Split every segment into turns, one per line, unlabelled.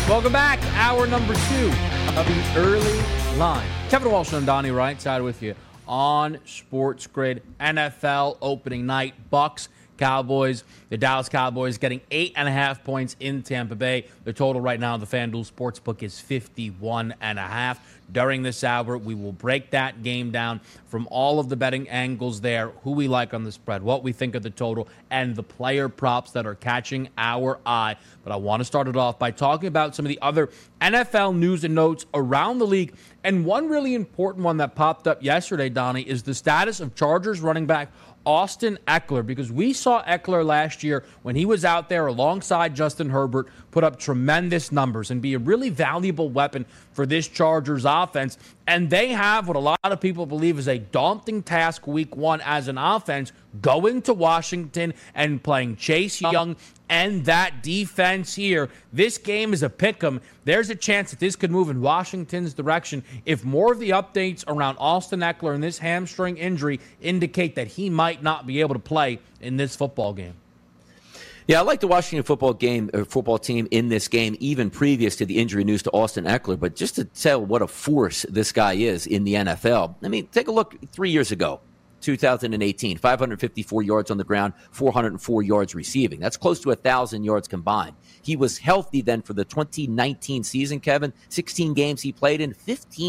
Welcome back. Hour number 2 of the early line. Kevin Walsh and Donnie Wright side with you on Sports Grid. NFL opening night. Bucks, Cowboys. The Dallas Cowboys getting 8.5 points in Tampa Bay. The total right now, the FanDuel Sportsbook, is 51.5. During this hour, we will break that game down from all of the betting angles there, who we like on the spread, what we think of the total, and the player props that are catching our eye. But I want to start it off by talking about some of the other NFL news and notes around the league. And one really important one that popped up yesterday, Donnie, is the status of Chargers running back Austin Ekeler, because we saw Ekeler last year when he was out there alongside Justin Herbert put up tremendous numbers and be a really valuable weapon for this Chargers offense. And they have what a lot of people believe is a daunting task week 1 as an offense, going to Washington and playing Chase Young and that defense here. This game is a pick'em. There's a chance that this could move in Washington's direction if more of the updates around Austin Ekeler and this hamstring injury indicate that he might not be able to play in this football game.
Yeah, I like the Washington football team in this game, even previous to the injury news to Austin Ekeler. But just to tell what a force this guy is in the NFL, I mean, take a look 3 years ago. 2018, 554 yards on the ground, 404 yards receiving. That's close to 1,000 yards combined. He was healthy then for the 2019 season, Kevin. 16 games he played in,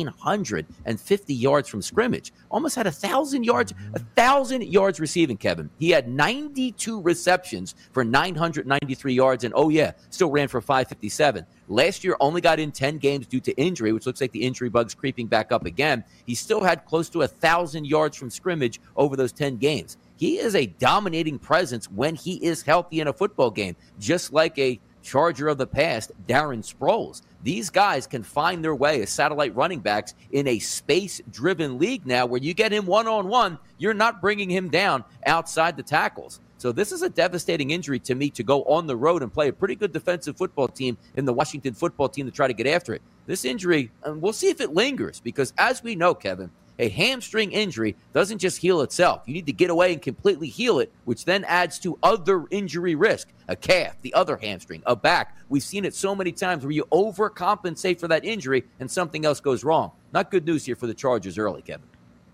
1,550 yards from scrimmage. Almost had 1,000 yards receiving, Kevin. He had 92 receptions for 993 yards, and still ran for 557. Last year only got in 10 games due to injury, which looks like the injury bug's creeping back up again. He still had close to 1,000 yards from scrimmage over those 10 games. He is a dominating presence when he is healthy in a football game, just like a Charger of the past, Darren Sproles. These guys can find their way as satellite running backs in a space-driven league now where you get him one-on-one, you're not bringing him down outside the tackles. So this is a devastating injury to me to go on the road and play a pretty good defensive football team in the Washington football team to try to get after it. This injury, we'll see if it lingers because as we know, Kevin, a hamstring injury doesn't just heal itself. You need to get away and completely heal it, which then adds to other injury risk. A calf, the other hamstring, a back. We've seen it so many times where you overcompensate for that injury and something else goes wrong. Not good news here for the Chargers early, Kevin.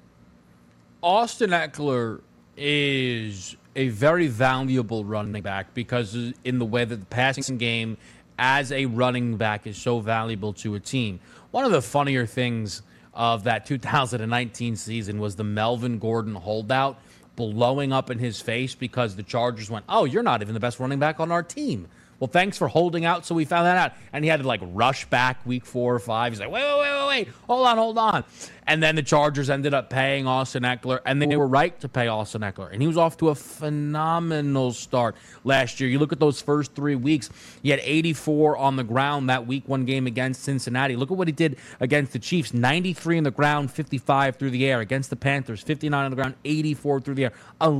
Austin Ekeler is a very valuable running back because in the way that the passing game as a running back is so valuable to a team. One of the funnier things of that 2019 season was the Melvin Gordon holdout blowing up in his face because the Chargers went, "Oh, you're not even the best running back on our team." Well, thanks for holding out, so we found that out. And he had to, rush back week 4 or 5. He's like, wait, hold on. And then the Chargers ended up paying Austin Ekeler, and they were right to pay Austin Ekeler. And he was off to a phenomenal start last year. You look at those first 3 weeks, he had 84 on the ground that week 1 game against Cincinnati. Look at what he did against the Chiefs, 93 on the ground, 55 through the air. Against the Panthers, 59 on the ground, 84 through the air.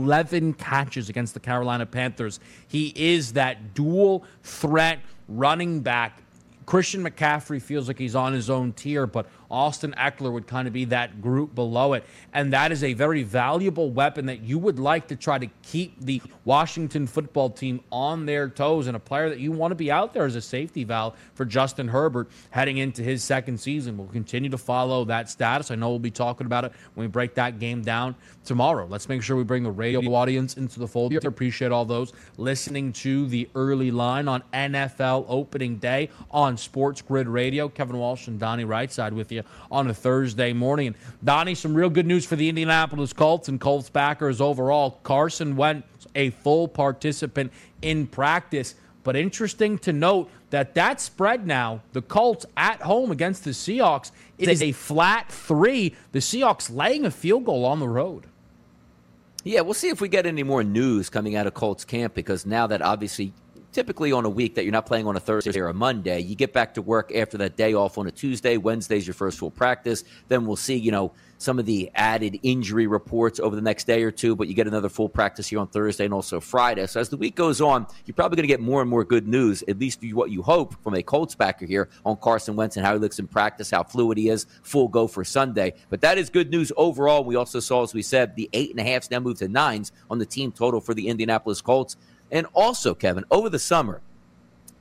11 catches against the Carolina Panthers. He is that dual threat running back. Christian McCaffrey feels like he's on his own tier, but Austin Ekeler would kind of be that group below it. And that is a very valuable weapon that you would like to try to keep the Washington football team on their toes, and a player that you want to be out there as a safety valve for Justin Herbert heading into his second season. We'll continue to follow that status. I know we'll be talking about it when we break that game down tomorrow. Let's make sure we bring the radio audience into the fold. I appreciate all those listening to the early line on NFL opening day on Sports Grid Radio. Kevin Walsh and Donnie Wrightside with you on a Thursday morning. And Donnie, some real good news for the Indianapolis Colts and Colts backers overall. Carson Wentz, a full participant in practice. But interesting to note that spread now, the Colts at home against the Seahawks, is a flat 3. The Seahawks laying a field goal on the road.
Yeah, we'll see if we get any more news coming out of Colts camp, because now that obviously typically on a week that you're not playing on a Thursday or a Monday, you get back to work after that day off on a Tuesday. Wednesday's your first full practice. Then we'll see, some of the added injury reports over the next day or two, but you get another full practice here on Thursday and also Friday. So as the week goes on, you're probably going to get more and more good news, at least what you hope from a Colts backer here on Carson Wentz and how he looks in practice, how fluid he is, full go for Sunday. But that is good news overall. We also saw, as we said, the 8.5s now moved to 9s on the team total for the Indianapolis Colts. And also, Kevin, over the summer,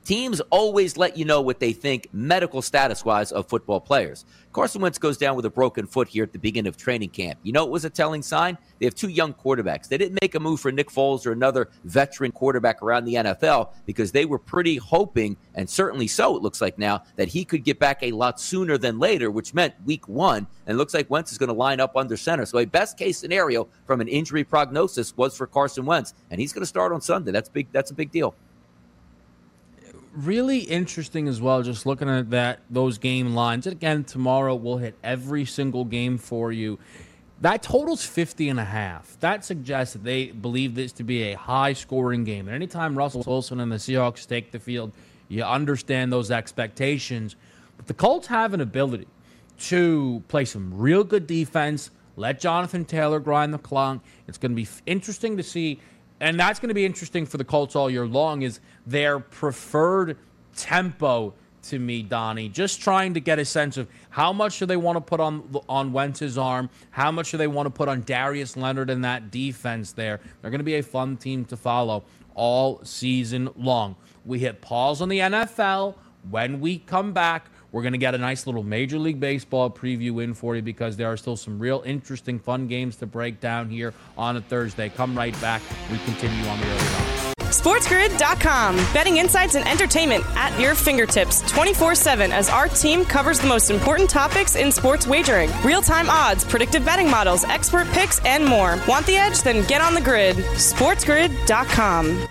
Teams always let you know what they think medical status-wise of football players. Carson Wentz goes down with a broken foot here at the beginning of training camp. You know it was a telling sign? They have two young quarterbacks. They didn't make a move for Nick Foles or another veteran quarterback around the NFL because they were pretty hoping, and certainly so it looks like now, that he could get back a lot sooner than later, which meant week 1. And it looks like Wentz is going to line up under center. So a best-case scenario from an injury prognosis was for Carson Wentz, and he's going to start on Sunday. That's big. That's a big deal.
Really interesting as well, just looking at those game lines. And again, tomorrow we'll hit every single game for you. That total's 50.5. That suggests that they believe this to be a high-scoring game. And anytime Russell Wilson and the Seahawks take the field, you understand those expectations. But the Colts have an ability to play some real good defense, let Jonathan Taylor grind the clock. It's going to be interesting to see. And that's going to be interesting for the Colts all year long, is their preferred tempo to me, Donnie. Just trying to get a sense of how much do they want to put on Wentz's arm, how much do they want to put on Darius Leonard and that defense there. They're going to be a fun team to follow all season long. We hit pause on the NFL. When we come back, we're going to get a nice little Major League Baseball preview in for you because there are still some real interesting, fun games to break down here on a Thursday. Come right back. We continue on the early line.
SportsGrid.com. Betting insights and entertainment at your fingertips 24/7 as our team covers the most important topics in sports wagering. Real-time odds, predictive betting models, expert picks, and more. Want the edge? Then get on the grid. SportsGrid.com.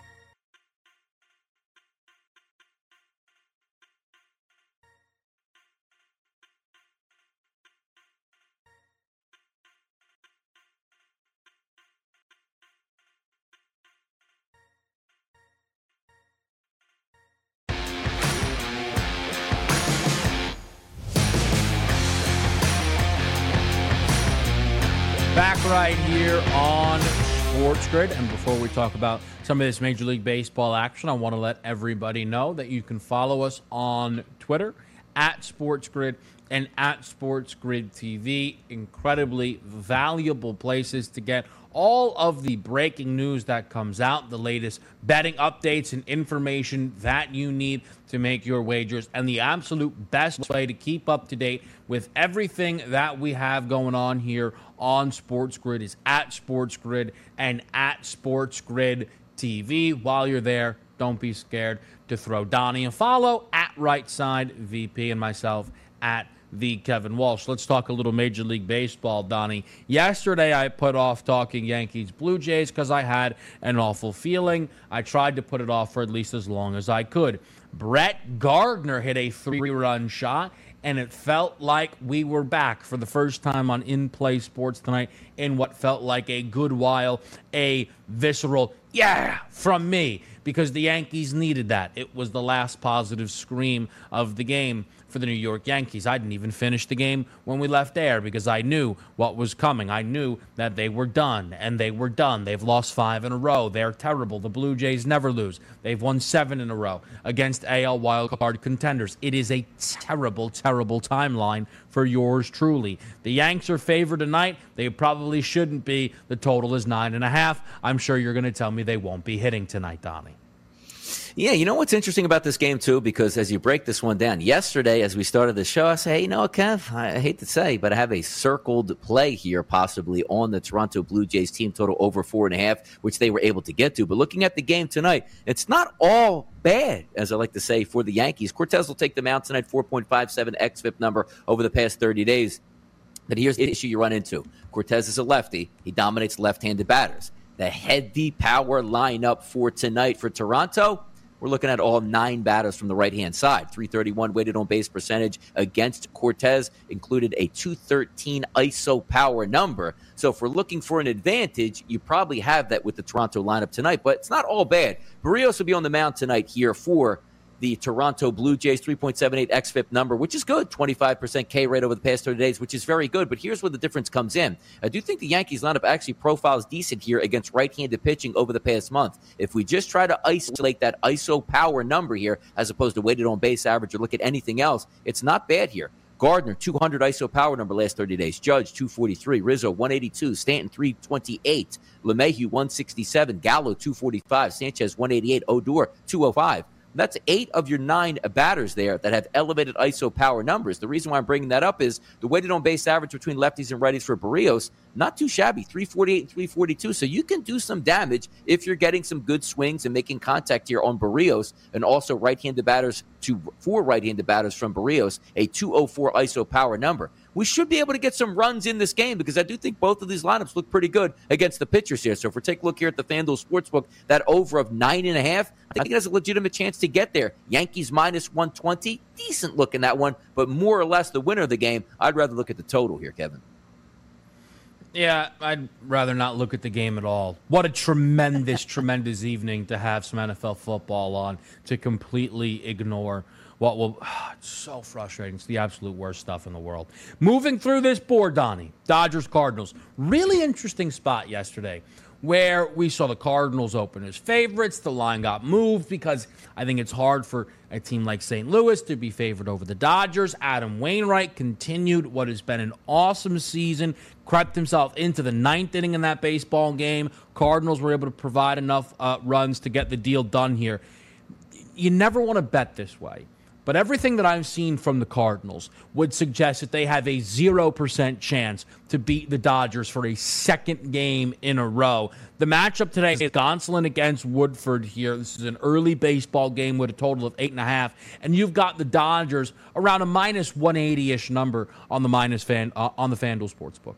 Back right here on Sports Grid. And before we talk about some of this Major League Baseball action, I want to let everybody know that you can follow us on Twitter at Sports Grid and at Sports Grid TV. Incredibly valuable places to get all of the breaking news that comes out, the latest betting updates and information that you need to make your wagers, and the absolute best way to keep up to date with everything that we have going on here on Sports Grid is at Sports Grid and at Sports Grid TV. While you're there, don't be scared to throw Donnie a follow at Right Side VP and myself at the Kevin Walsh. Let's talk a little Major League Baseball, Donnie. Yesterday, I put off talking Yankees Blue Jays because I had an awful feeling. I tried to put it off for at least as long as I could. Brett Gardner hit a 3-run shot, and it felt like we were back for the first time on In Play Sports tonight in what felt like a good while, a visceral yeah from me, because the Yankees needed that. It was the last positive scream of the game for the New York Yankees. I didn't even finish the game when we left air because I knew what was coming. I knew that they were done, and they were done. They've lost 5 in a row. They're terrible. The Blue Jays never lose. They've won 7 in a row against AL wildcard contenders. It is a terrible, terrible timeline for yours truly. The Yanks are favored tonight. They probably shouldn't be. The total is 9.5. I'm sure you're going to tell me they won't be hitting tonight, Donnie.
Yeah, you know what's interesting about this game, too, because as you break this one down, yesterday as we started the show, I say, hey, you know what, Kev, I hate to say, but I have a circled play here possibly on the Toronto Blue Jays team total over 4.5, which they were able to get to. But looking at the game tonight, it's not all bad, as I like to say, for the Yankees. Cortez will take them out tonight, 4.57 xFIP number over the past 30 days. But here's the issue you run into. Cortez is a lefty. He dominates left-handed batters. The heavy power lineup for tonight for Toronto, we're looking at all 9 batters from the right-hand side. 331 weighted on base percentage against Cortez, included a 213 ISO power number. So if we're looking for an advantage, you probably have that with the Toronto lineup tonight. But it's not all bad. Barrios will be on the mound tonight here for the Toronto Blue Jays, 3.78 xFIP number, which is good. 25% K rate over the past 30 days, which is very good. But here's where the difference comes in. I do think the Yankees lineup actually profiles decent here against right-handed pitching over the past month. If we just try to isolate that ISO power number here, as opposed to weighted on base average or look at anything else, it's not bad here. Gardner, 200 ISO power number last 30 days. Judge, 243. Rizzo, 182. Stanton, 328. LeMahieu, 167. Gallo, 245. Sanchez, 188. Odor, 205. That's 8 of your 9 batters there that have elevated ISO power numbers. The reason why I'm bringing that up is the weighted on base average between lefties and righties for Berríos, not too shabby, 348 and 342. So you can do some damage if you're getting some good swings and making contact here on Berríos, and also right-handed batters to 4 right-handed batters from Berríos, a 204 ISO power number. We should be able to get some runs in this game because I do think both of these lineups look pretty good against the pitchers here. So if we take a look here at the FanDuel Sportsbook, that over of 9.5, I think it has a legitimate chance to get there. Yankees minus 120, decent look in that one, but more or less the winner of the game, I'd rather look at the total here, Kevin.
Yeah, I'd rather not look at the game at all. What a tremendous, tremendous evening to have some NFL football on, to completely ignore what will... it's so frustrating. It's the absolute worst stuff in the world. Moving through this board, Donnie, Dodgers-Cardinals. Really interesting spot yesterday where we saw the Cardinals open as favorites. The line got moved because I think it's hard for a team like St. Louis to be favored over the Dodgers. Adam Wainwright continued what has been an awesome season, crept himself into the 9th inning in that baseball game. Cardinals were able to provide enough runs to get the deal done here. You never want to bet this way, but everything that I've seen from the Cardinals would suggest that they have a 0% chance to beat the Dodgers for a second game in a row. The matchup today is Gonsolin against Woodford here. This is an early baseball game with a total of 8.5, and you've got the Dodgers around a minus 180-ish number on the on the FanDuel Sportsbook.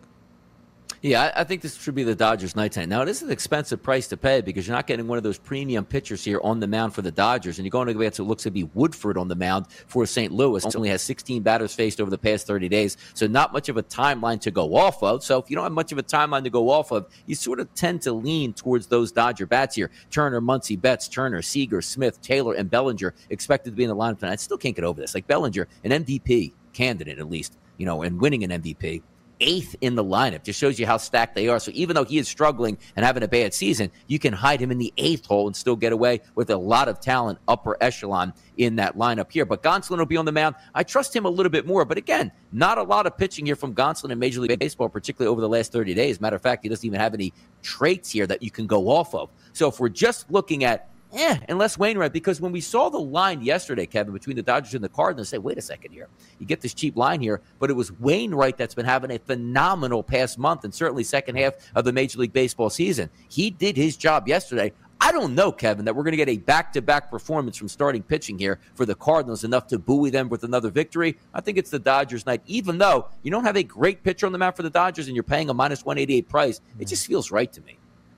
Yeah, I think this should be the Dodgers' night time. Now, it is an expensive price to pay because you're not getting one of those premium pitchers here on the mound for the Dodgers, and you're going against what looks to be Woodford on the mound for St. Louis. Only has 16 batters faced over the past 30 days, so not much of a timeline to go off of. So if you don't have much of a timeline to go off of, you sort of tend to lean towards those Dodger bats here. Turner, Muncy, Betts, Turner, Seager, Smith, Taylor, and Bellinger expected to be in the lineup tonight. I still can't get over this. Like Bellinger, an MVP candidate at least, and winning an MVP. 8th in the lineup. Just shows you how stacked they are. So even though he is struggling and having a bad season, you can hide him in the 8th hole and still get away with a lot of talent, upper echelon in that lineup here. But Gonsolin will be on the mound. I trust him a little bit more. But again, not a lot of pitching here from Gonsolin in Major League Baseball, particularly over the last 30 days. Matter of fact, he doesn't even have any traits here that you can go off of. So if we're just looking at unless Wainwright, because when we saw the line yesterday, Kevin, between the Dodgers and the Cardinals, say, wait a second here. You get this cheap line here, but it was Wainwright that's been having a phenomenal past month and certainly second half of the Major League Baseball season. He did his job yesterday. I don't know, Kevin, that we're going to get a back-to-back performance from starting pitching here for the Cardinals, enough to buoy them with another victory. I think it's the Dodgers' night. Even though you don't have a great pitcher on the mound for the Dodgers and you're paying a minus 188 price, it just feels right to me.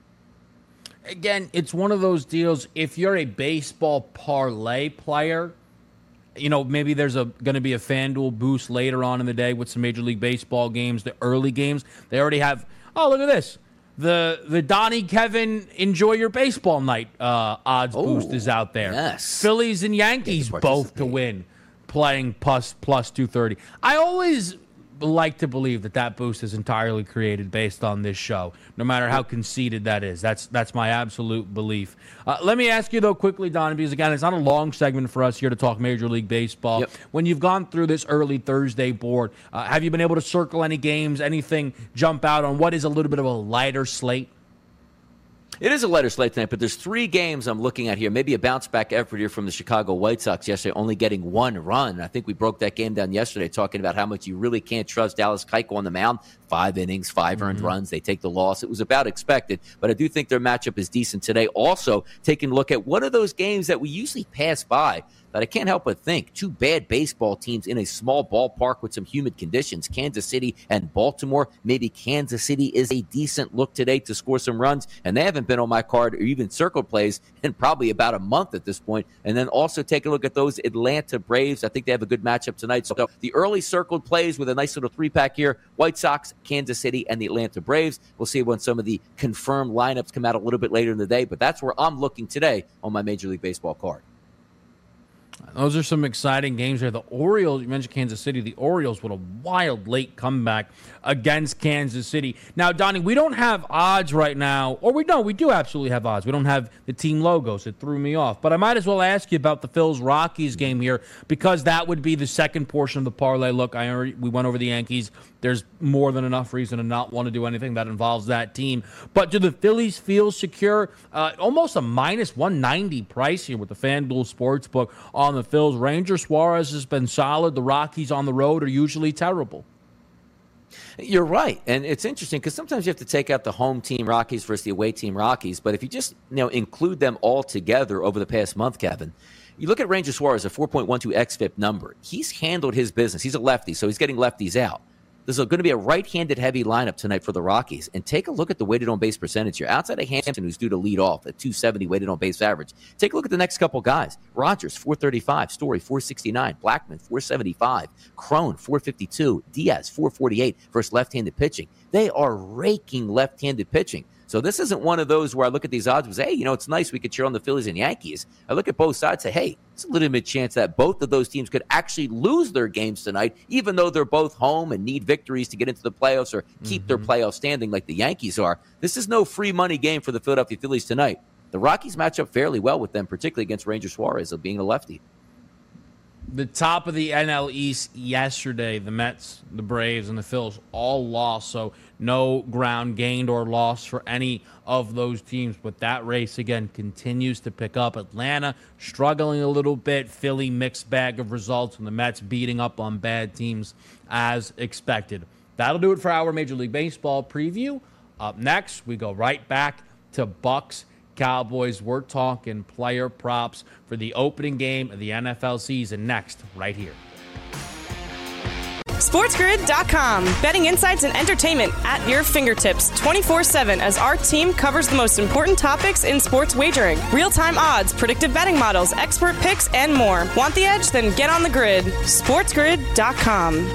Again, it's one of those deals. If you're a baseball parlay player, maybe there's going to be a FanDuel boost later on in the day with some Major League Baseball games, the early games. They already have, look at this. The Donnie Kevin enjoy your baseball night odds boost is out there.
Yes.
Phillies and Yankees both to win, playing plus 230. I always like to believe that boost is entirely created based on this show, no matter how conceited that is. That's my absolute belief. Let me ask you, though, quickly, Donnie, because, again, it's not a long segment for us here to talk Major League Baseball.
Yep.
When you've gone through this early Thursday board, have you been able to circle any games, anything jump out on what is a little bit of a lighter slate?
It is a lighter slate tonight, but there's 3 games I'm looking at here. Maybe a bounce-back effort here from the Chicago White Sox yesterday, only getting 1 run. I think we broke that game down yesterday, talking about how much you really can't trust Dallas Keuchel on the mound. 5 innings, 5 earned runs. They take the loss. It was about expected, but I do think their matchup is decent today. Also, taking a look at one of those games that we usually pass by, but I can't help but think 2 bad baseball teams in a small ballpark with some humid conditions, Kansas City and Baltimore. Maybe Kansas City is a decent look today to score some runs, and they haven't been on my card or even circled plays in probably about a month at this point. And then also take a look at those Atlanta Braves. I think they have a good matchup tonight. So the early circled plays with a nice little 3-pack here, White Sox, Kansas City, and the Atlanta Braves. We'll see when some of the confirmed lineups come out a little bit later in the day, but that's where I'm looking today on my Major League Baseball card.
Those are some exciting games there. The Orioles, you mentioned Kansas City. The Orioles with a wild late comeback against Kansas City. Now, Donnie, we don't have odds right now. Or we do absolutely have odds. We don't have the team logos. It threw me off. But I might as well ask you about the Phils-Rockies game here because that would be the second portion of the parlay. Look, we went over the Yankees. There's more than enough reason to not want to do anything that involves that team. But do the Phillies feel secure? Almost a minus 190 price here with the FanDuel Sportsbook on the Phils. Ranger Suarez has been solid. The Rockies on the road are usually terrible.
You're right. And it's interesting because sometimes you have to take out the home team Rockies versus the away team Rockies. But if you just include them all together over the past month, Kevin, you look at Ranger Suarez, a 4.12 xFIP number. He's handled his business. He's a lefty, so he's getting lefties out. There's going to be a right-handed heavy lineup tonight for the Rockies. And take a look at the weighted on-base percentage here. Outside of Hampton, who's due to lead off at 270 weighted on-base average, take a look at the next couple guys. Rogers, 435. Story, 469. Blackman, 475. Crone, 452. Diaz, 448 versus left-handed pitching. They are raking left-handed pitching. So this isn't one of those where I look at these odds and say, hey, it's nice we could cheer on the Phillies and Yankees. I look at both sides and say, hey, it's a legitimate chance that both of those teams could actually lose their games tonight, even though they're both home and need victories to get into the playoffs or keep their playoff standing like the Yankees are. This is no free money game for the Philadelphia Phillies tonight. The Rockies match up fairly well with them, particularly against Ranger Suarez of being a lefty.
The top of the NL East yesterday, the Mets, the Braves, and the Phils all lost, so no ground gained or lost for any of those teams. But that race, again, continues to pick up. Atlanta struggling a little bit. Philly, mixed bag of results, and the Mets beating up on bad teams as expected. That'll do it for our Major League Baseball preview. Up next, we go right back to Bucks Cowboys. We're talking player props for the opening game of the NFL season next, right here.
SportsGrid.com. Betting insights and entertainment at your fingertips 24/7 as our team covers the most important topics in sports wagering. Real-time odds, predictive betting models, expert picks, and more. Want the edge? Then get on the grid. SportsGrid.com.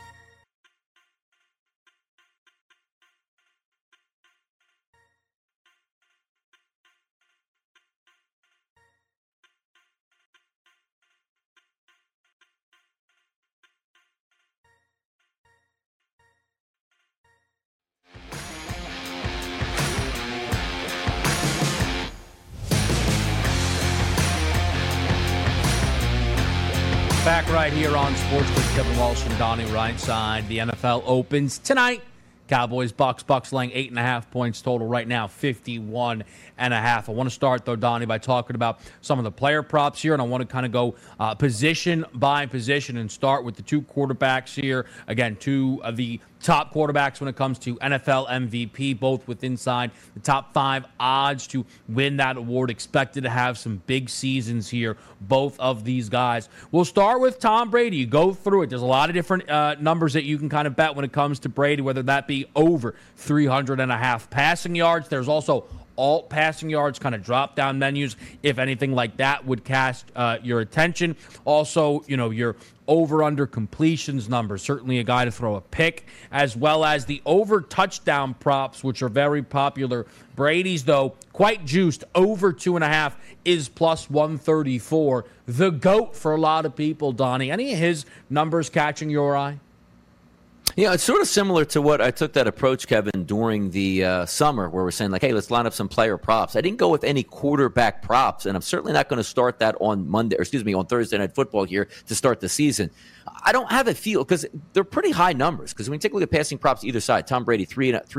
Back right here on Sports with Kevin Walsh and Donnie Rightside. The NFL opens tonight. Cowboys, Bucks laying 8.5 points total right now, 51.5. I want to start, though, Donnie, by talking about some of the player props here, and I want to kind of go position by position and start with the two quarterbacks here. Again, two of the top quarterbacks when it comes to NFL MVP, both with inside the top 5 odds to win that award. Expected to have some big seasons here, both of these guys. We'll start with Tom Brady. You go through it. There's a lot of different numbers that you can kind of bet when it comes to Brady, whether that be over 300.5 passing yards. There's also alt passing yards, kind of drop down menus, if anything like that would cast your attention. Also, your over-under completions number, certainly a guy to throw a pick, as well as the over touchdown props, which are very popular. Brady's, though, quite juiced. Over 2.5 is plus 134. The GOAT for a lot of people, Donnie. Any of his numbers catching your eye?
Yeah, it's sort of similar to what I took that approach, Kevin, during the summer where we're saying, like, hey, let's line up some player props. I didn't go with any quarterback props, and I'm certainly not going to start that on Thursday Night Football here to start the season. I don't have a feel because they're pretty high numbers. Because when you take a look at passing props either side, Tom Brady,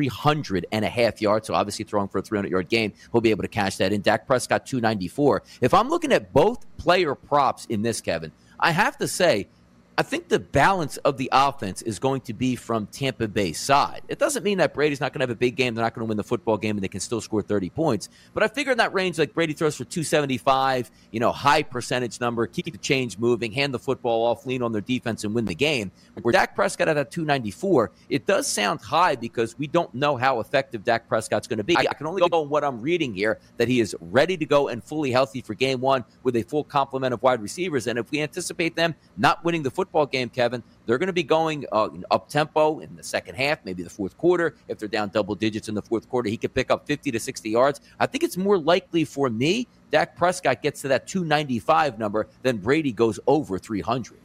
300.5 yards, so obviously throwing for a 300-yard game, he'll be able to cash that in. Dak Prescott, 294. If I'm looking at both player props in this, Kevin, I have to say, I think the balance of the offense is going to be from Tampa Bay's side. It doesn't mean that Brady's not going to have a big game. They're not going to win the football game and they can still score 30 points. But I figure in that range, like Brady throws for 275, high percentage number, keep the chains moving, hand the football off, lean on their defense and win the game. Where Dak Prescott at 294, it does sound high because we don't know how effective Dak Prescott's going to be. I can only go on what I'm reading here, that he is ready to go and fully healthy for game one with a full complement of wide receivers. And if we anticipate them not winning the football game, Kevin, they're going to be going up-tempo in the second half, maybe the fourth quarter. If they're down double digits in the fourth quarter, he could pick up 50 to 60 yards. I think it's more likely for me Dak Prescott gets to that 295 number, then Brady goes over 300.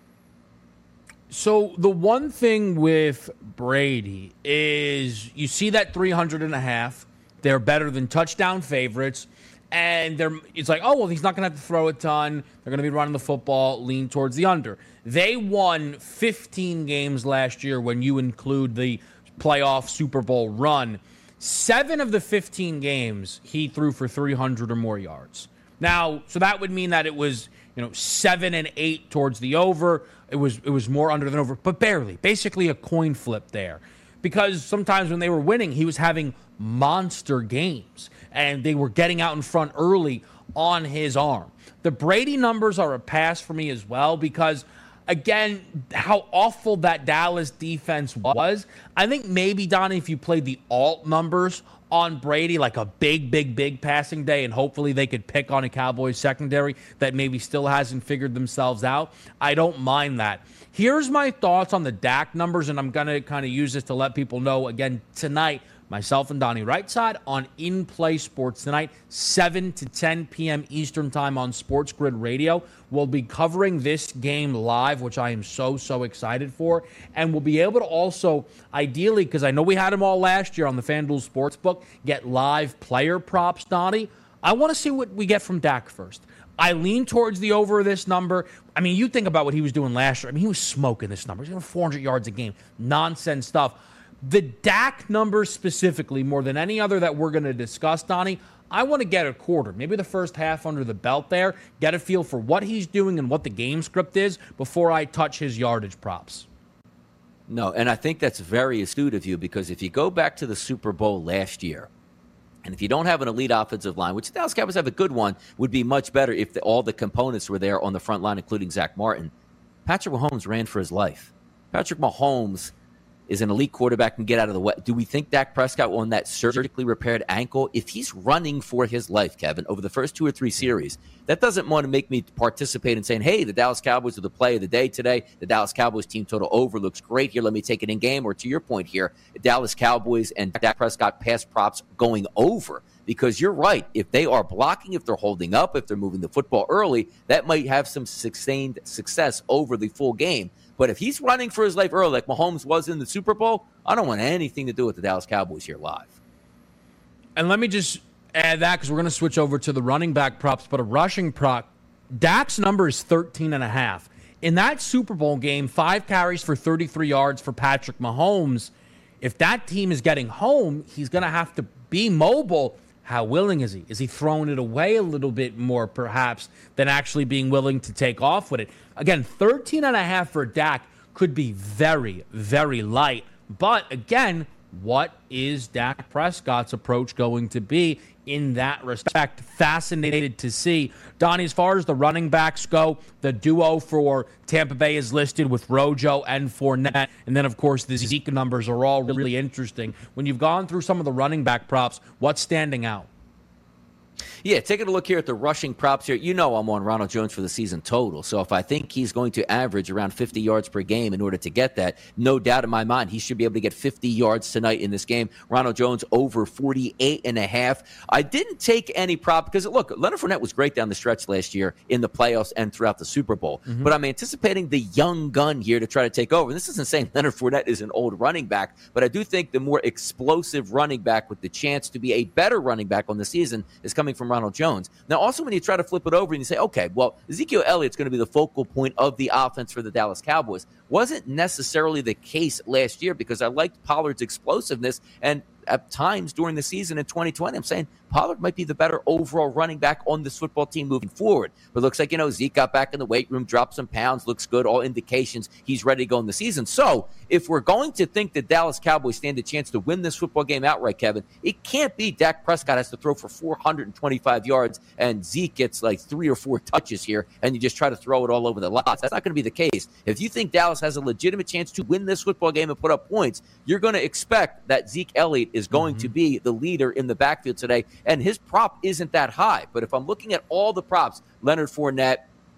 So the one thing with Brady is you see that 300.5. They're better than touchdown favorites. And it's like, oh, well, he's not going to have to throw a ton. They're going to be running the football, lean towards the under. They won 15 games last year when you include the playoff Super Bowl run. 7 of the 15 games, he threw for 300 or more yards. Now, so that would mean that it was, 7 and 8 towards the over. It was more under than over, but barely. Basically a coin flip there. Because sometimes when they were winning, he was having monster games, and they were getting out in front early on his arm. The Brady numbers are a pass for me as well because, again, how awful that Dallas defense was. I think maybe, Donnie, if you played the alt numbers on Brady, like a big passing day, and hopefully they could pick on a Cowboys secondary that maybe still hasn't figured themselves out, I don't mind that. Here's my thoughts on the Dak numbers, and I'm going to kind of use this to let people know, again, tonight, myself and Donnie Rightside on In Play Sports tonight, 7 to 10 p.m. Eastern Time on Sports Grid Radio. We'll be covering this game live, which I am so excited for. And we'll be able to also, ideally, because I know we had them all last year on the FanDuel Sportsbook, get live player props, Donnie. I want to see what we get from Dak first. I lean towards the over of this number. I mean, you think about what he was doing last year. I mean, he was smoking this number. He was doing 400 yards a game. Nonsense stuff. The Dak numbers specifically, more than any other that we're going to discuss, Donnie, I want to get a quarter, maybe the first half under the belt there, get a feel for what he's doing and what the game script is before I touch his yardage props.
No, and I think that's very astute of you because if you go back to the Super Bowl last year, and if you don't have an elite offensive line, which the Dallas Cowboys have a good one, would be much better if all the components were there on the front line, including Zach Martin. Patrick Mahomes ran for his life. Patrick Mahomes is an elite quarterback and get out of the way. Do we think Dak Prescott on that surgically repaired ankle, if he's running for his life, Kevin, over the first 2 or 3 series, that doesn't want to make me participate in saying, hey, the Dallas Cowboys are the play of the day today. The Dallas Cowboys team total over looks great here. Let me take it in game. Or to your point here, Dallas Cowboys and Dak Prescott pass props going over. Because you're right. If they are blocking, if they're holding up, if they're moving the football early, that might have some sustained success over the full game. But if he's running for his life early, like Mahomes was in the Super Bowl, I don't want anything to do with the Dallas Cowboys here live.
And let me just add that because we're going to switch over to the running back props, but a rushing prop, Dak's number is 13.5. In that Super Bowl game, 5 carries for 33 yards for Patrick Mahomes. If that team is getting home, he's going to have to be mobile. How willing is he? Is he throwing it away a little bit more, perhaps, than actually being willing to take off with it? Again, 13.5 for Dak could be very, very light. But, again, what is Dak Prescott's approach going to be in that respect? Fascinated to see. Donnie, as far as the running backs go, the duo for Tampa Bay is listed with Rojo and Fournette. And then, of course, the Zeke numbers are all really interesting. When you've gone through some of the running back props, what's standing out?
Yeah, taking a look here at the rushing props here. You know I'm on Ronald Jones for the season total. So if I think he's going to average around 50 yards per game in order to get that, no doubt in my mind, he should be able to get 50 yards tonight in this game. Ronald Jones over 48.5. I didn't take any prop because, look, Leonard Fournette was great down the stretch last year in the playoffs and throughout the Super Bowl. Mm-hmm. But I'm anticipating the young gun here to try to take over. And this isn't saying Leonard Fournette is an old running back, but I do think the more explosive running back with the chance to be a better running back on the season is coming from Ronald Jones. Now, also when you try to flip it over and you say, okay, well, Ezekiel Elliott's going to be the focal point of the offense for the Dallas Cowboys. Wasn't necessarily the case last year because I liked Pollard's explosiveness, and at times during the season in 2020, I'm saying Pollard might be the better overall running back on this football team moving forward. But it looks like, Zeke got back in the weight room, dropped some pounds, looks good, all indications he's ready to go in the season. So if we're going to think the Dallas Cowboys stand a chance to win this football game outright, Kevin, it can't be Dak Prescott has to throw for 425 yards and Zeke gets like 3 or 4 touches here and you just try to throw it all over the lots. That's not going to be the case. If you think Dallas has a legitimate chance to win this football game and put up points, you're going to expect that Zeke Elliott is going to be the leader in the backfield today, and his prop isn't that high. But if I'm looking at all the props, Leonard Fournette,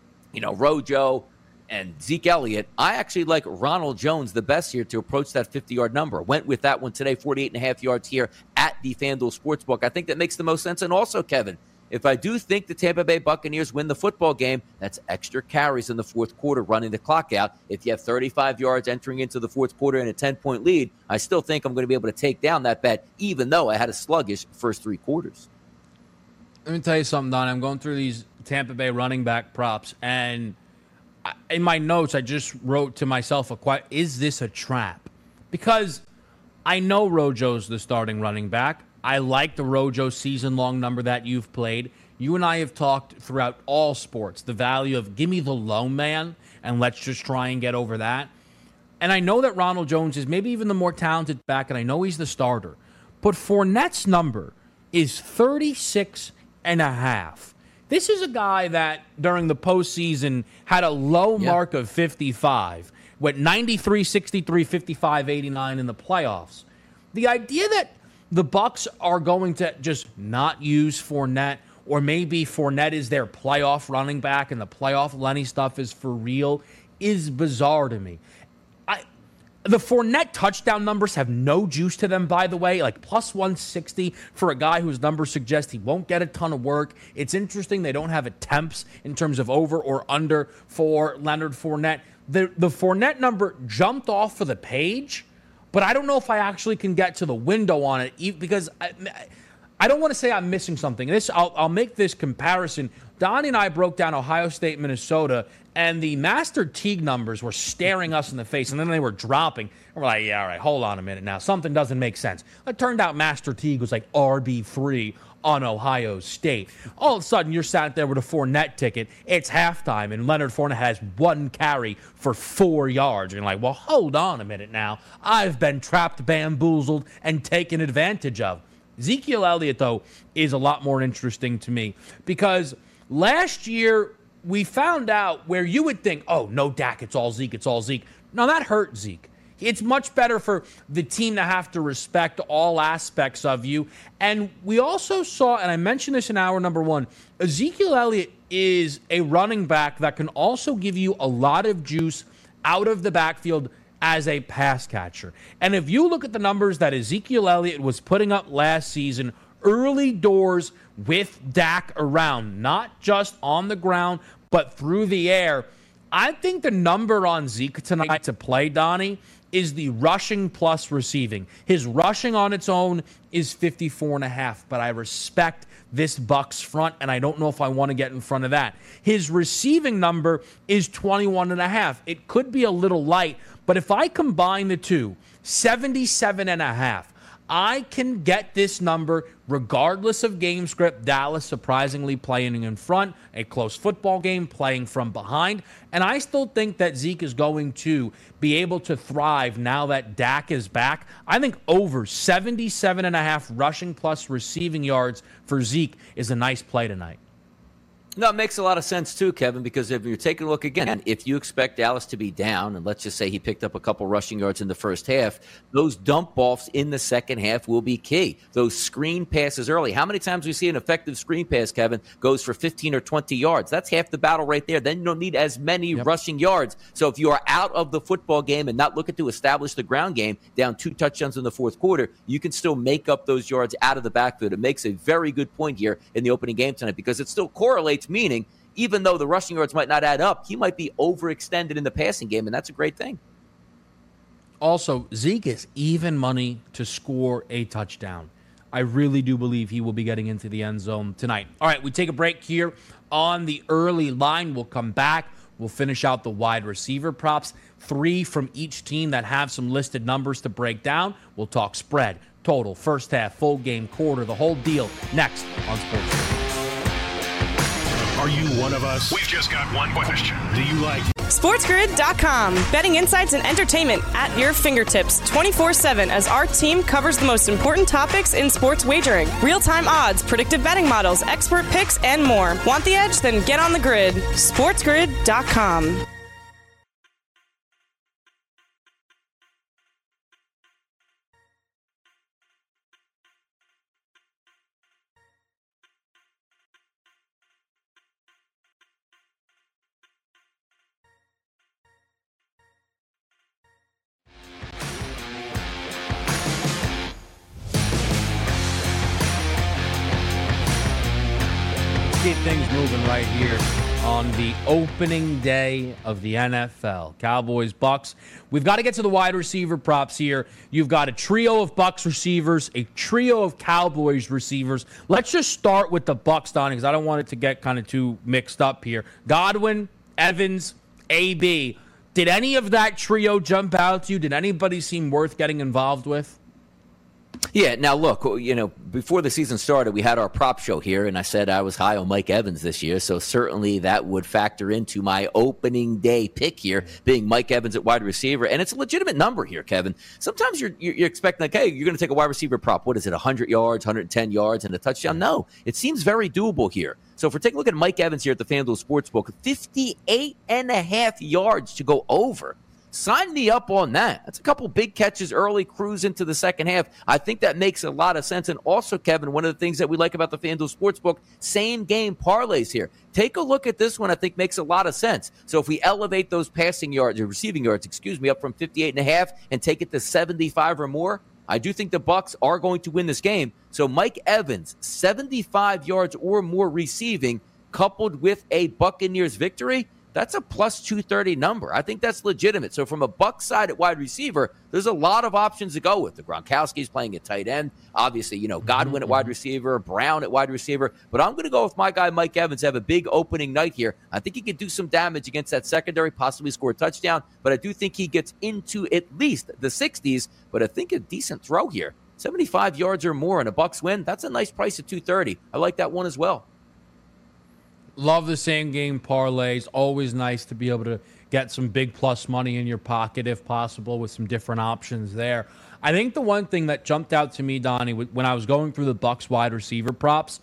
Rojo, and Zeke Elliott, I actually like Ronald Jones the best here to approach that 50-yard number. Went with that one today, 48.5 yards here at the FanDuel Sportsbook. I think that makes the most sense. And also, Kevin, if I do think the Tampa Bay Buccaneers win the football game, that's extra carries in the fourth quarter running the clock out. If you have 35 yards entering into the fourth quarter and a 10-point lead, I still think I'm going to be able to take down that bet, even though I had a sluggish first three quarters.
Let me tell you something, Don. I'm going through these Tampa Bay running back props, and in my notes, I just wrote to myself, is this a trap? Because I know Rojo's the starting running back. I like the Rojo season-long number that you've played. You and I have talked throughout all sports, the value of give me the low man, and let's just try and get over that. And I know that Ronald Jones is maybe even the more talented back, and I know he's the starter. But Fournette's number is 36.5. This is a guy that during the postseason had a low mark of 55, went 93, 63, 55, 89 in the playoffs. The idea that the Bucs are going to just not use Fournette, or maybe Fournette is their playoff running back and the playoff Lenny stuff is for real, is bizarre to me. The Fournette touchdown numbers have no juice to them, by the way, like plus 160 for a guy whose numbers suggest he won't get a ton of work. It's interesting they don't have attempts in terms of over or under for Leonard Fournette. The Fournette number jumped off of the page, but I don't know if I actually can get to the window on it because I don't want to say I'm missing something. I'll make this comparison. Donnie and I broke down Ohio State, Minnesota, and the Master Teague numbers were staring us in the face, and then they were dropping. And we're like, yeah, all right, hold on a minute now. Something doesn't make sense. It turned out Master Teague was like RB3 on Ohio State. All of a sudden, you're sat there with a Fournette ticket. It's halftime, and Leonard Fournette has one carry for 4 yards. And you're like, well, hold on a minute now. I've been trapped, bamboozled, and taken advantage of. Ezekiel Elliott, though, is a lot more interesting to me because last year we found out where you would think, oh, no Dak, it's all Zeke, it's all Zeke. No, that hurt Zeke. It's much better for the team to have to respect all aspects of you. And we also saw, and I mentioned this in hour number one, Ezekiel Elliott is a running back that can also give you a lot of juice out of the backfield as a pass catcher. And if you look at the numbers that Ezekiel Elliott was putting up last season, early doors with Dak around, not just on the ground, but through the air, I think the number on Zeke tonight to play, Donnie, is the rushing plus receiving. His rushing on its own is 54.5, but I respect this Bucs front, and I don't know if I want to get in front of that. His receiving number is 21.5. It could be a little light, but if I combine the two, 77.5, I can get this number regardless of game script. Dallas surprisingly playing in front, a close football game, playing from behind. And I still think that Zeke is going to be able to thrive now that Dak is back. I think over 77.5 rushing plus receiving yards for Zeke is a nice play tonight.
No, it makes a lot of sense, too, Kevin, because if you're taking a look again, if you expect Dallas to be down, and let's just say he picked up a couple rushing yards in the first half, those dump offs in the second half will be key. Those screen passes early. How many times we see an effective screen pass, Kevin, goes for 15 or 20 yards? That's half the battle right there. Then you don't need as many rushing yards. So if you are out of the football game and not looking to establish the ground game, down 2 touchdowns in the fourth quarter, you can still make up those yards out of the backfield. It makes a very good point here in the opening game tonight because it still correlates, meaning even though the rushing yards might not add up, he might be overextended in the passing game, and that's a great thing.
Also, Zeke is even money to score a touchdown. I really do believe he will be getting into the end zone tonight. All right, we take a break here on the early line. We'll come back. We'll finish out the wide receiver props. 3 from each team that have some listed numbers to break down. We'll talk spread, total, first half, full game, quarter, the whole deal next on Sports.
Are you one of us? We've just got one question. Do you like
SportsGrid.com. Betting insights and entertainment at your fingertips 24/7 as our team covers the most important topics in sports wagering. Real-time odds, predictive betting models, expert picks, and more. Want the edge? Then get on the grid. SportsGrid.com.
keep things moving right here on the opening day of the NFL. Cowboys, Bucks. We've got to get to the wide receiver props here. You've got a trio of Bucks receivers, a trio of Cowboys receivers. Let's just start with the Bucks, Donnie, because I don't want it to get kind of too mixed up here. Godwin, Evans, AB. Did any of that trio jump out to you? Did anybody seem worth getting involved with?
Yeah, now look, before the season started, we had our prop show here, and I said I was high on Mike Evans this year, so certainly that would factor into my opening day pick here, being Mike Evans at wide receiver, and it's a legitimate number here, Kevin. Sometimes you're expecting, like, hey, you're going to take a wide receiver prop. What is it, 100 yards, 110 yards, and a touchdown? No, it seems very doable here. So if we're taking a look at Mike Evans here at the FanDuel Sportsbook, 58.5 yards to go over. Sign me up on that. That's a couple big catches early, cruise into the second half. I think that makes a lot of sense. And also, Kevin, one of the things that we like about the FanDuel Sportsbook, same game parlays here. Take a look at this one. I think makes a lot of sense. So if we elevate those passing yards or receiving yards, up from 58.5 and take it to 75 or more, I do think the Bucs are going to win this game. So Mike Evans, 75 yards or more receiving, coupled with a Buccaneers victory, that's a plus 230 number. I think that's legitimate. So from a Bucs side at wide receiver, there's a lot of options to go with. The Gronkowski's playing at tight end. Obviously, Godwin at wide receiver, Brown at wide receiver. But I'm going to go with my guy, Mike Evans, have a big opening night here. I think he could do some damage against that secondary, possibly score a touchdown. But I do think he gets into at least the 60s. But I think a decent throw here. 75 yards or more and a Bucs win. That's a nice price at 230. I like that one as well.
Love the same game parlays. Always nice to be able to get some big plus money in your pocket if possible with some different options there. I think the one thing that jumped out to me, Donnie, when I was going through the Bucs wide receiver props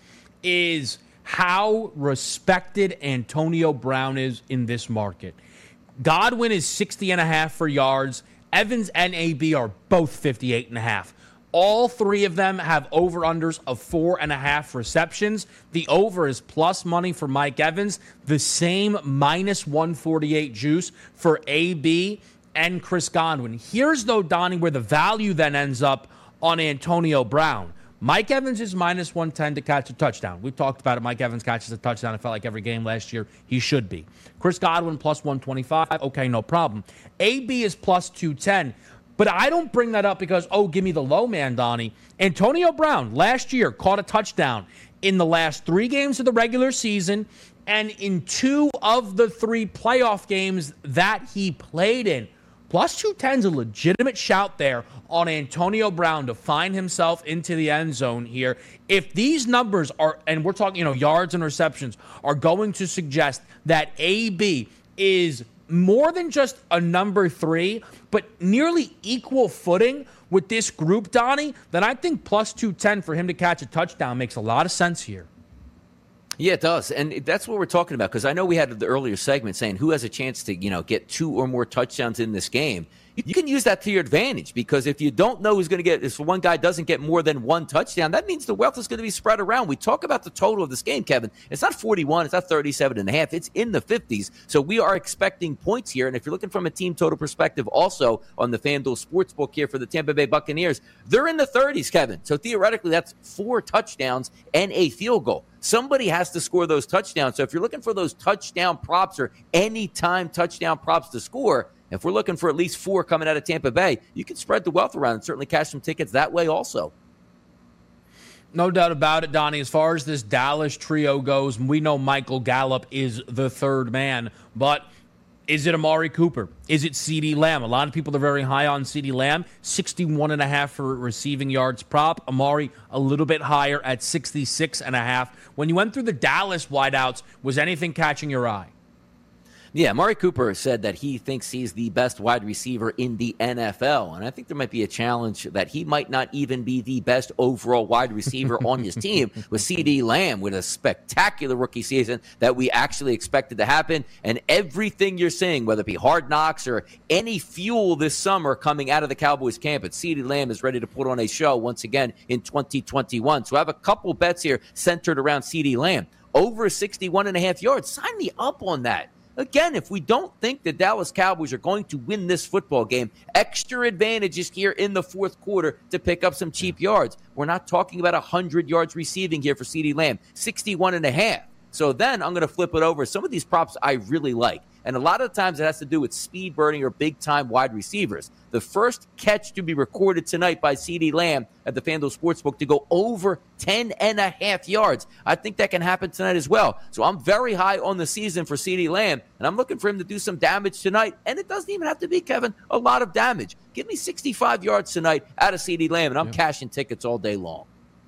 is how respected Antonio Brown is in this market. Godwin is 60.5 for yards. Evans and AB are both 58.5. All three of them have over-unders of 4.5 receptions. The over is plus money for Mike Evans. The same minus 148 juice for AB and Chris Godwin. Here's, though, Donnie, where the value then ends up on Antonio Brown. Mike Evans is minus 110 to catch a touchdown. We've talked about it. Mike Evans catches a touchdown. It felt like every game last year he should be. Chris Godwin plus 125. Okay, no problem. AB is plus 210. But I don't bring that up because, give me the low man, Donnie. Antonio Brown last year caught a touchdown in the last 3 games of the regular season and in 2 of the 3 playoff games that he played in. Plus 210 is a legitimate shout there on Antonio Brown to find himself into the end zone here. If these numbers are, and we're talking, yards and receptions, are going to suggest that AB is more than just a number 3, but nearly equal footing with this group, Donnie, then I think plus 210 for him to catch a touchdown makes a lot of sense here.
Yeah, it does. And that's what we're talking about, because I know we had the earlier segment saying who has a chance to, get 2 or more touchdowns in this game. You can use that to your advantage, because if you don't know who's going to get, if one guy doesn't get more than 1 touchdown, that means the wealth is going to be spread around. We talk about the total of this game, Kevin. It's not 41, it's not 37.5. It's in the 50s. So we are expecting points here. And if you're looking from a team total perspective, also on the FanDuel Sportsbook here for the Tampa Bay Buccaneers, they're in the 30s, Kevin. So theoretically, that's 4 touchdowns and a field goal. Somebody has to score those touchdowns. So if you're looking for those touchdown props or anytime touchdown props to score, if we're looking for at least 4 coming out of Tampa Bay, you can spread the wealth around and certainly cash some tickets that way also.
No doubt about it, Donnie. As far as this Dallas trio goes, we know Michael Gallup is the third man, but is it Amari Cooper? Is it CeeDee Lamb? A lot of people are very high on CeeDee Lamb, 61.5 for receiving yards prop. Amari a little bit higher at 66.5. When you went through the Dallas wideouts, was anything catching your eye?
Yeah, Amari Cooper said that he thinks he's the best wide receiver in the NFL. And I think there might be a challenge that he might not even be the best overall wide receiver on his team with CeeDee Lamb with a spectacular rookie season that we actually expected to happen. And everything you're saying, whether it be Hard Knocks or any fuel this summer coming out of the Cowboys camp, CeeDee Lamb is ready to put on a show once again in 2021. So I have a couple bets here centered around CeeDee Lamb. Over 61.5 yards. Sign me up on that. Again, if we don't think the Dallas Cowboys are going to win this football game, extra advantages here in the fourth quarter to pick up some cheap yards. We're not talking about 100 yards receiving here for CeeDee Lamb, 61.5. So then I'm going to flip it over. Some of these props I really like. And a lot of times it has to do with speed burning or big-time wide receivers. The first catch to be recorded tonight by CeeDee Lamb at the FanDuel Sportsbook to go over 10.5 yards. I think that can happen tonight as well. So I'm very high on the season for CeeDee Lamb, and I'm looking for him to do some damage tonight. And it doesn't even have to be, Kevin, a lot of damage. Give me 65 yards tonight out of CeeDee Lamb, and I'm cashing tickets all day long.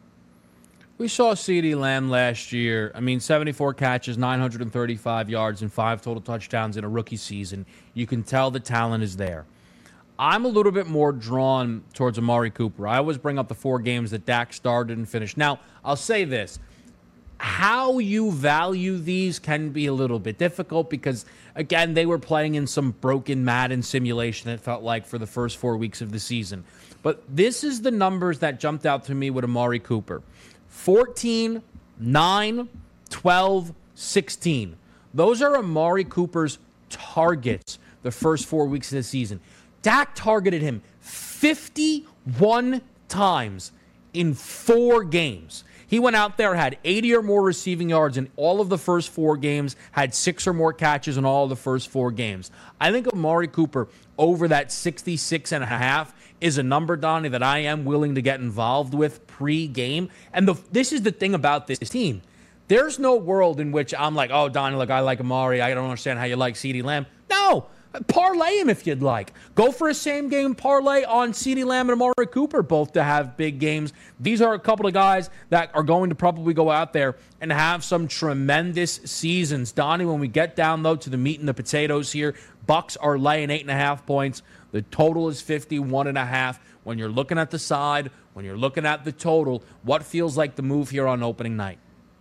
We saw CeeDee Lamb last year. 74 catches, 935 yards, and 5 total touchdowns in a rookie season. You can tell the talent is there. I'm a little bit more drawn towards Amari Cooper. I always bring up the 4 games that Dak started and finished. Now, I'll say this. How you value these can be a little bit difficult because, again, they were playing in some broken Madden simulation, it felt like, for the first 4 weeks of the season. But this is the numbers that jumped out to me with Amari Cooper. 14, 9, 12, 16. Those are Amari Cooper's targets the first 4 weeks of the season. Dak targeted him 51 times in 4 games. He went out there, had 80 or more receiving yards in all of the first 4 games, had 6 or more catches in all of the first 4 games. I think Amari Cooper over that 66.5 is a number, Donnie, that I am willing to get involved with pre-game. And this is the thing about this team. There's no world in which I'm like, oh, Donnie, look, I like Amari. I don't understand how you like CeeDee Lamb. No. Parlay him if you'd like. Go for a same-game parlay on CeeDee Lamb and Amari Cooper, both to have big games. These are a couple of guys that are going to probably go out there and have some tremendous seasons. Donnie, when we get down, though, to the meat and the potatoes here, Bucks are laying 8.5 points. The total is 51.5. When you're looking at the side, when you're looking at the total, what feels like the move here on opening night?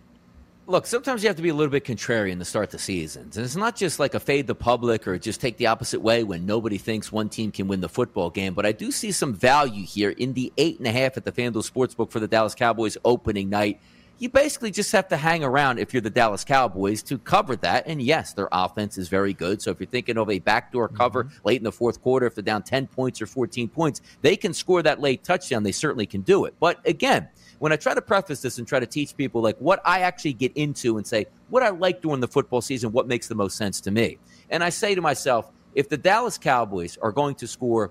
Look, sometimes you have to be a little bit contrarian to start the seasons. And it's not just like a fade the public or just take the opposite way when nobody thinks one team can win the football game. But I do see some value here in the 8.5 at the FanDuel Sportsbook for the Dallas Cowboys opening night. You basically just have to hang around if you're the Dallas Cowboys to cover that. And yes, their offense is very good. So if you're thinking of a backdoor cover late in the fourth quarter, if they're down 10 points or 14 points, they can score that late touchdown. They certainly can do it. But again, when I try to preface this and try to teach people like what I actually get into and say what I like during the football season, what makes the most sense to me. And I say to myself, if the Dallas Cowboys are going to score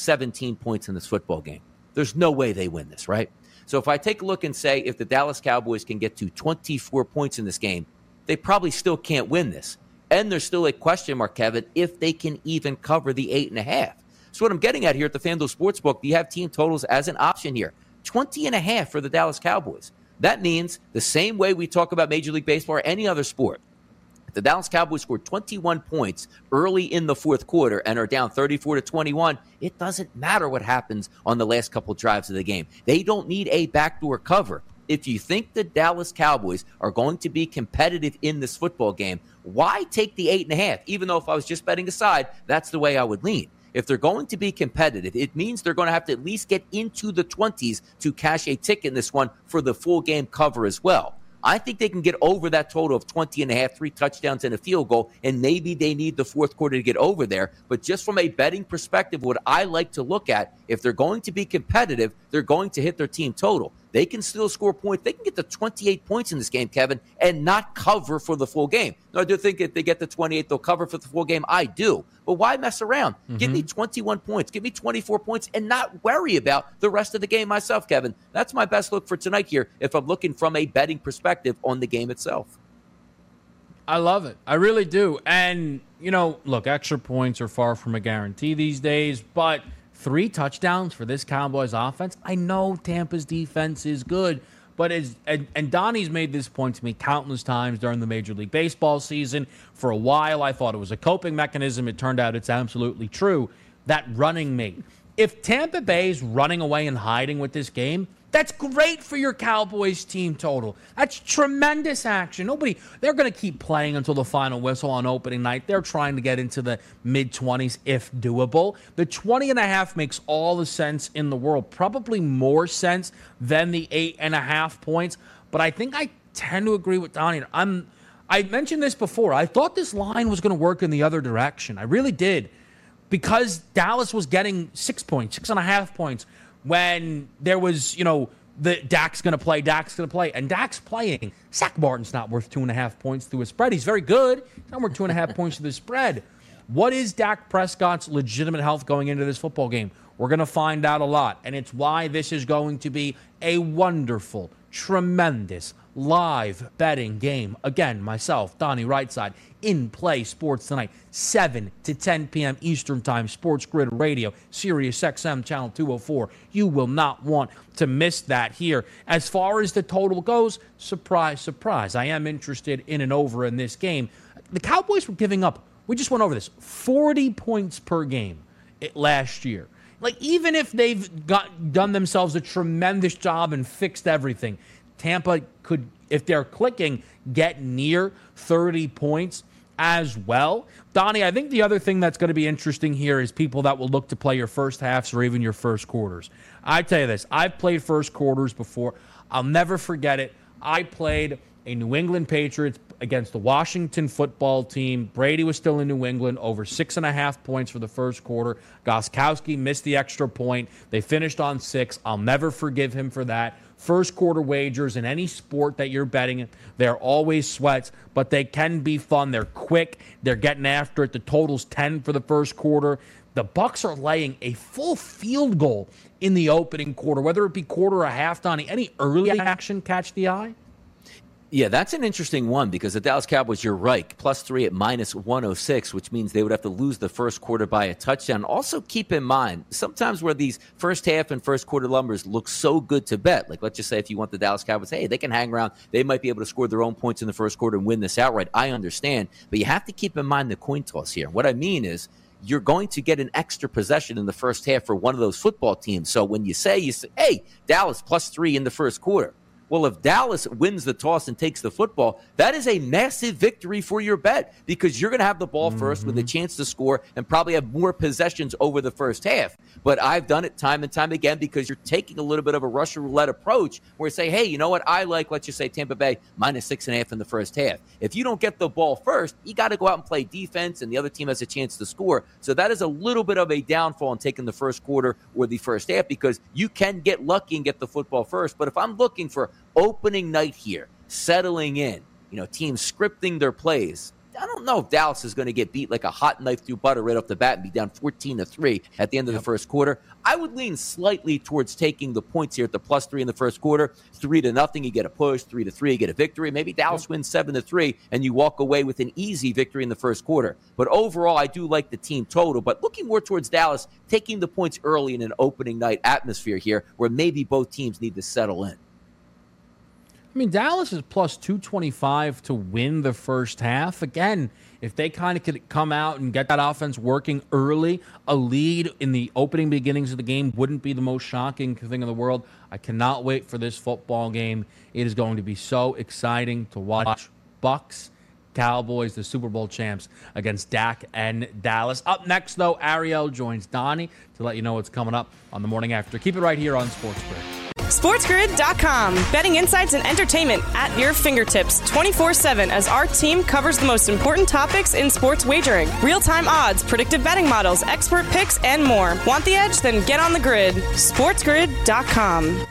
17 points in this football game, there's no way they win this, right? So if I take a look and say if the Dallas Cowboys can get to 24 points in this game, they probably still can't win this. And there's still a question mark, Kevin, if they can even cover the 8.5. So what I'm getting at here at the FanDuel Sportsbook, you have team totals as an option here. 20.5 for the Dallas Cowboys. That means the same way we talk about Major League Baseball or any other sport. If the Dallas Cowboys scored 21 points early in the fourth quarter and are down 34-21, it doesn't matter what happens on the last couple drives of the game. They don't need a backdoor cover. If you think the Dallas Cowboys are going to be competitive in this football game, why take the 8.5? Even though if I was just betting aside, that's the way I would lean. If they're going to be competitive, it means they're going to have to at least get into the 20s to cash a ticket in this one for the full game cover as well. I think they can get over that total of 20.5, 3 touchdowns and a field goal, and maybe they need the fourth quarter to get over there. But just from a betting perspective, what I like to look at, if they're going to be competitive, they're going to hit their team total. They can still score points. They can get to 28 points in this game, Kevin, and not cover for the full game. Now, I do think if they get to 28, they'll cover for the full game. I do. But why mess around? Give me 21 points. Give me 24 points and not worry about the rest of the game myself, Kevin. That's my best look for tonight here if I'm looking from a betting perspective on the game itself.
I love it. I really do. And, look, extra points are far from a guarantee these days, but 3 touchdowns for this Cowboys offense. I know Tampa's defense is good, but and Donnie's made this point to me countless times during the Major League Baseball season. For a while, I thought it was a coping mechanism. It turned out it's absolutely true. That running mate. If Tampa Bay's running away and hiding with this game, that's great for your Cowboys team total. That's tremendous action. They're going to keep playing until the final whistle on opening night. They're trying to get into the mid-20s if doable. The 20.5 makes all the sense in the world, probably more sense than the 8.5 points. But I think I tend to agree with Donnie. I mentioned this before. I thought this line was going to work in the other direction. I really did. Because Dallas was getting 6 points, 6.5 points, when there was, Dak's going to play, and Dak's playing. Zach Martin's not worth 2.5 points to his spread. He's very good. He's not worth 2.5 points to the spread. What is Dak Prescott's legitimate health going into this football game? We're going to find out a lot, and it's why this is going to be a wonderful, tremendous, live betting game. Again, myself, Donnie Rightside, In Play Sports tonight, 7 to 10 p.m. Eastern Time, Sports Grid Radio, Sirius XM Channel 204. You will not want to miss that here. As far as the total goes, surprise, surprise, I am interested in an over in this game. The Cowboys were giving up, we just went over this, 40 points per game last year. Like, even if they've done themselves a tremendous job and fixed everything, Tampa could, if they're clicking, get near 30 points as well. Donnie, I think the other thing that's going to be interesting here is people that will look to play your first halves or even your first quarters. I tell you this, I've played first quarters before. I'll never forget it. I played a New England Patriots against the Washington football team. Brady was still in New England, over 6.5 points for the first quarter. Gostkowski missed the extra point. They finished on 6. I'll never forgive him for that. First quarter wagers in any sport that you're betting, they're always sweats, but they can be fun. They're quick. They're getting after it. The total's 10 for the first quarter. The Bucs are laying a full field goal in the opening quarter, whether it be quarter or half, Donnie. Any early action catch the eye?
Yeah, that's an interesting one because the Dallas Cowboys, you're right, +3 at -106, which means they would have to lose the first quarter by a touchdown. Also, keep in mind, sometimes where these first half and first quarter numbers look so good to bet, like let's just say if you want the Dallas Cowboys, hey, they can hang around, they might be able to score their own points in the first quarter and win this outright. I understand, but you have to keep in mind the coin toss here. What I mean is, you're going to get an extra possession in the first half for one of those football teams. So when you say, hey, Dallas +3 in the first quarter. Well, if Dallas wins the toss and takes the football, that is a massive victory for your bet because you're going to have the ball first with a chance to score and probably have more possessions over the first half. But I've done it time and time again because you're taking a little bit of a Russian roulette approach where you say, hey, you know what? I like, let's just say Tampa Bay -6.5 in the first half. If you don't get the ball first, you got to go out and play defense and the other team has a chance to score. So that is a little bit of a downfall in taking the first quarter or the first half because you can get lucky and get the football first. But if I'm looking for opening night here, settling in, teams scripting their plays, I don't know if Dallas is going to get beat like a hot knife through butter right off the bat and be down 14-3 at the end of the first quarter. I would lean slightly towards taking the points here at the +3 in the first quarter. 3-0, you get a push. 3-3, you get a victory. Maybe Dallas wins 7-3, and you walk away with an easy victory in the first quarter. But overall, I do like the team total. But looking more towards Dallas, taking the points early in an opening night atmosphere here, where maybe both teams need to settle in.
I mean, Dallas is +225 to win the first half. Again, if they kind of could come out and get that offense working early, a lead in the opening beginnings of the game wouldn't be the most shocking thing in the world. I cannot wait for this football game. It is going to be so exciting to watch Bucs, Cowboys, the Super Bowl champs, against Dak and Dallas. Up next, though, Ariel joins Donnie to let you know what's coming up on the morning after. Keep it right here on Sports Grid.
SportsGrid.com. Betting insights and entertainment at your fingertips 24/7 as our team covers the most important topics in sports wagering. Real-time odds, predictive betting models, expert picks, and more. Want the edge? Then get on the grid. SportsGrid.com.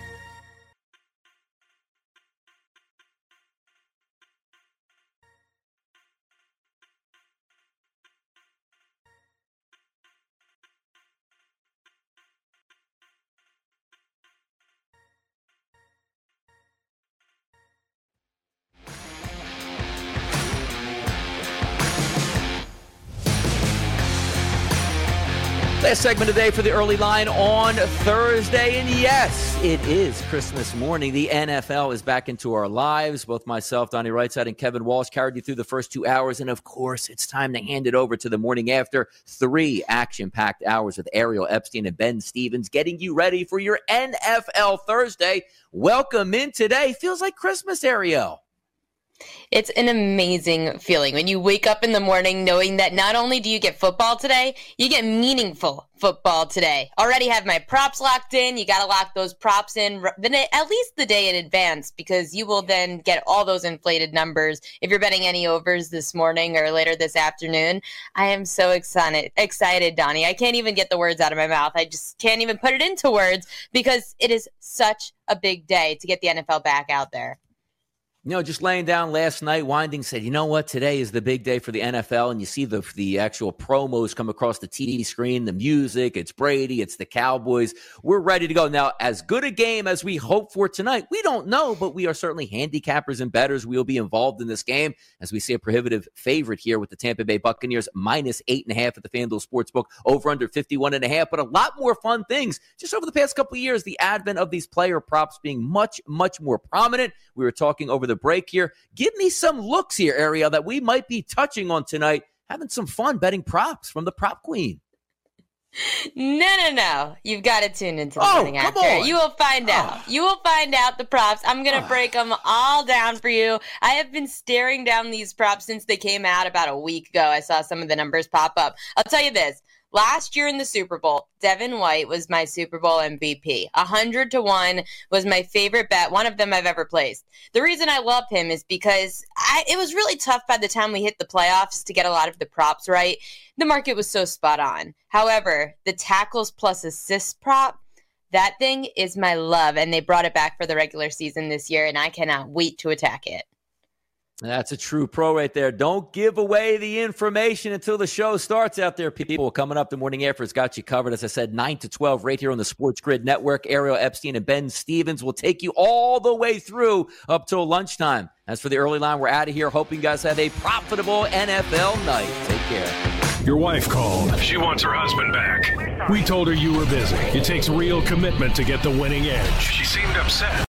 Last segment today for the early line on Thursday. And yes, it is Christmas morning. The NFL is back into our lives. Both myself, Donnie Rightside, and Kevin Walsh carried you through the first 2 hours. And of course, it's time to hand it over to the morning after. 3 action-packed hours with Ariel Epstein and Ben Stevens getting you ready for your NFL Thursday. Welcome in today. Feels like Christmas, Ariel.
It's an amazing feeling when you wake up in the morning knowing that not only do you get football today, you get meaningful football today. Already have my props locked in. You got to lock those props in at least the day in advance, because you will then get all those inflated numbers if you're betting any overs this morning or later this afternoon. I am so excited, Donnie. I can't even get the words out of my mouth. I just can't even put it into words because it is such a big day to get the NFL back out there.
Just laying down last night, Winding said, you know what, today is the big day for the NFL, and you see the actual promos come across the TV screen, the music, it's Brady, it's the Cowboys. We're ready to go. Now, as good a game as we hope for tonight, we don't know, but we are certainly handicappers and bettors. We'll be involved in this game as we see a prohibitive favorite here with the Tampa Bay Buccaneers minus 8.5 at the FanDuel Sportsbook, over under 51.5, but a lot more fun things. Just over the past couple of years, the advent of these player props being much, much more prominent. We were talking over the break here. Give me some looks here, Ariel, that we might be touching on tonight, having some fun betting props from the prop queen.
No. You've got to tune into the morning after. On. You will find out. You will find out the props. I'm going to break them all down for you. I have been staring down these props since they came out about a week ago. I saw some of the numbers pop up. I'll tell you this. Last year in the Super Bowl, Devin White was my Super Bowl MVP. 100-1 was my favorite bet, one of them I've ever placed. The reason I love him is because it was really tough by the time we hit the playoffs to get a lot of the props right. The market was so spot on. However, the tackles plus assists prop, that thing is my love, and they brought it back for the regular season this year, and I cannot wait to attack it.
That's a true pro right there. Don't give away the information until the show starts out there, people. Coming up, the morning after's got you covered. As I said, 9 to 12 right here on the Sports Grid Network. Ariel Epstein and Ben Stevens will take you all the way through up till lunchtime. As for the early line, we're out of here. Hoping you guys have a profitable NFL night. Take care.
Your wife called. She wants her husband back. We told her you were busy. It takes real commitment to get the winning edge. She seemed upset.